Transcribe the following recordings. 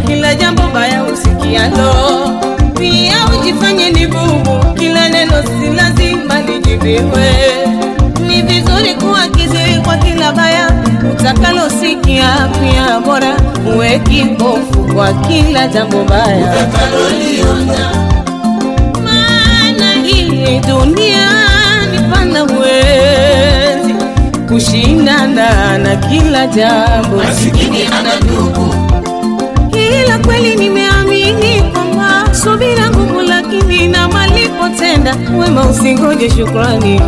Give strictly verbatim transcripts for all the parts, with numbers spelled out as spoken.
kila jambo baya usikialo. Pia ujifanye ni bubu, kila neno si lazima lijibiwe. Ni vizuri kuwa kiziwi kwa kila baya utakalo sikia. Pia bora uwe kipofu kwa kila jambo baya utakalo liona. Maana hii dunia ni pana, huwezi kushindana na kila jambo. Masikini ana ndugu. Kila kweli nimeamini kwamba subira ngumu, lakini na malipo tenda. Wema usingoje shukrani.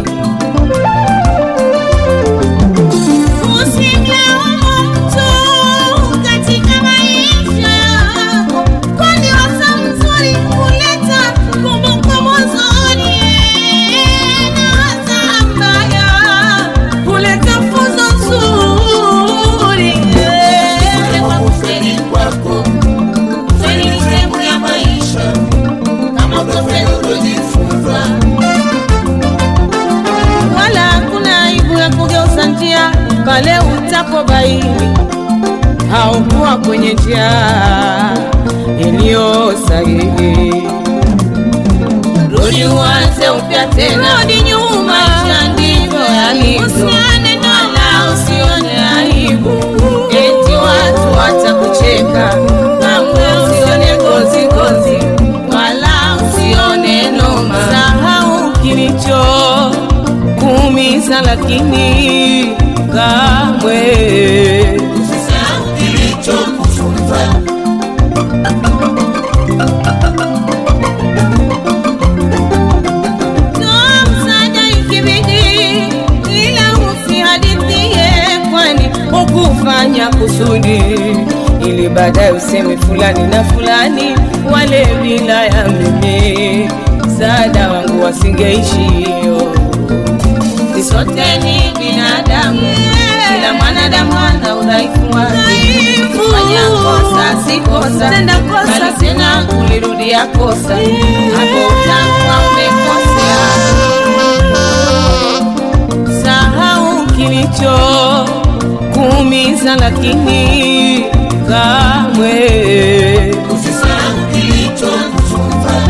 Pale utapobaini haukuwa kwenye njia iliyo sahihi, rudi uanze upya tena. Rudi nyuma, ndivyo yalivyo. Usione wala usione aibu, eti watu watakucheka. Usione gozi gozi wala usione noma. Sahau kilicho kuumiza, lakini kamwe usisahau kilichokufunza. Msaada ikibidi, ila usihadithie, kwani hukufanya kusudi ili baadaye useme fulani na fulani wale bila ya mimi msaada wangu wasingeishi. Sote ni binadamu, kila mwanadamu ana udhaifu wake. Fanya kosa si kosa, bali tena ulirudia kosa, hapo utakuwa umekosea. Sahau kilicho kuumiza, lakini kamwe usisahau kilichokufunza.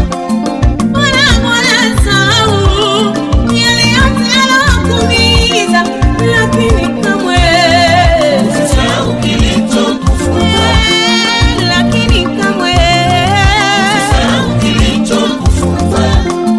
Lakini kamwe usisahau kilichokufunza. Lakini kamwe usisahau kilichokufunza.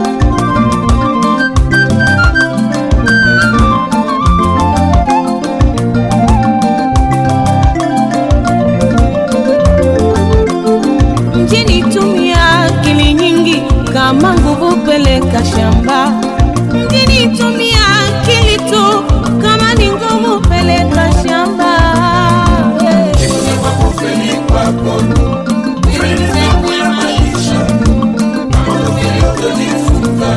Mjini tumia akili nyingi, kama nguvu peleka shamba. Mjini tumia akili tu, kama ni ngumu peleka shamba. Kusema kwa kweli kwako, kweli sehemu ya maisha, kama vile ulijifunza.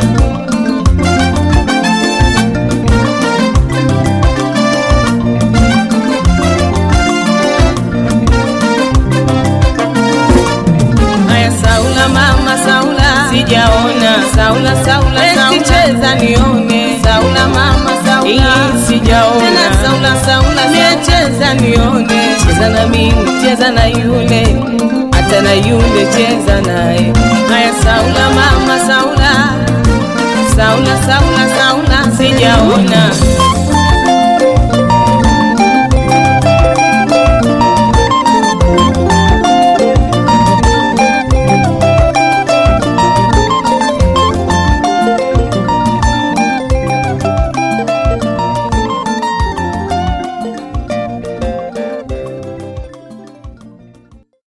Haya Saula mama Saula, sijaona. Saula Saula Saula, cheza nione. Saula mama Saula, sijaona. Tena Saula Saula, cheza nione. Cheza na mimi, cheza na yule, hata na yule cheza naye. Haya Saula mama Saula, Saula Saula Saula, sijaona.